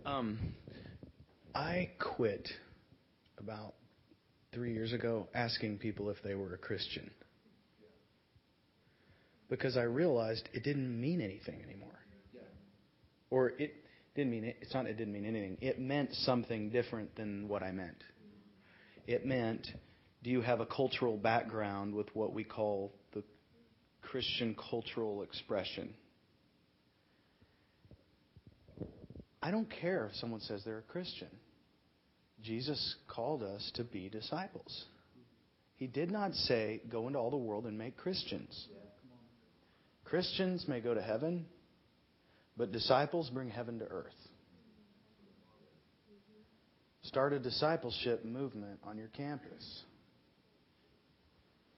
Um, I quit about 3 years ago asking people if they were a Christian because I realized it didn't mean anything anymore. Or it didn't mean it. It's not. It didn't mean anything. It meant something different than what I meant. It meant, do you have a cultural background with what we call the Christian cultural expression? I don't care if someone says they're a Christian. Jesus called us to be disciples. He did not say, go into all the world and make Christians. Christians may go to heaven, but disciples bring heaven to earth. Start a discipleship movement on your campus.